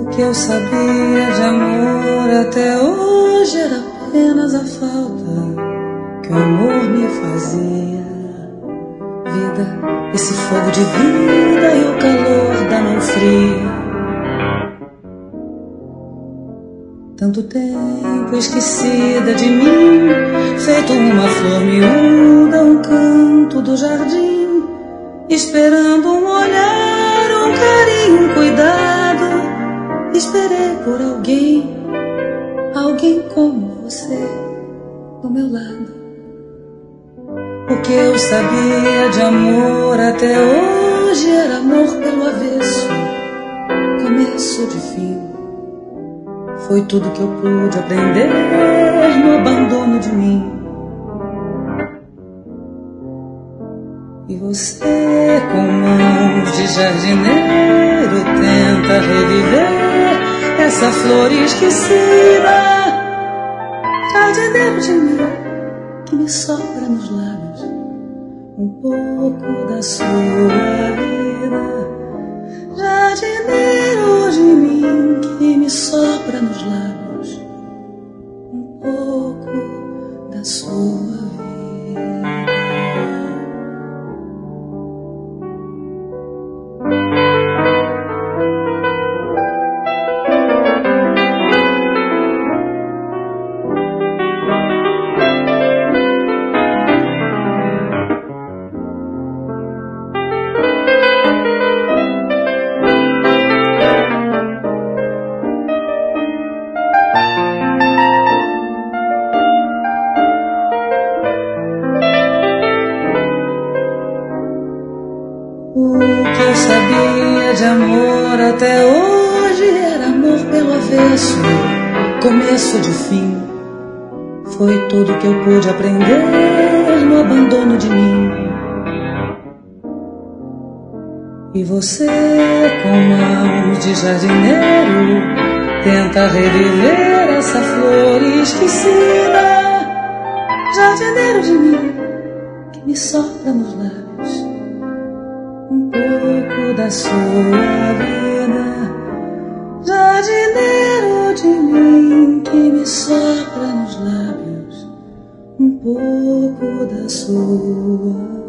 que eu sabia de amor até hoje era apenas a falta que o amor me fazia. Vida, esse fogo de vida e o calor da mão fria. Tanto tempo esquecida de mim, feito uma flor miúda, um canto do jardim, esperando um olhar, um carinho, um cuidado. Esperei por alguém, alguém como você do meu lado. O que eu sabia de amor até hoje era amor pelo avesso, começo de fim. Foi tudo que eu pude aprender no abandono de mim. E você, com mãos de jardineiro, tenta reviver essa flor esquecida. Jardineiro de mim, que me sopra nos lábios um pouco da sua vida. Jardineiro de mim, que me sopra nos lábios um pouco da sua vida. O que eu sabia de amor até hoje era amor pelo avesso, começo de fim. Foi tudo que eu pude aprender no abandono de mim. E você, com mãos de jardineiro, tenta reviver essa flor esquecida. Jardineiro de mim, que me sopra nos lábios um pouco da sua vida. Jardineiro de mim, que me sopra nos lábios um pouco da sua vida.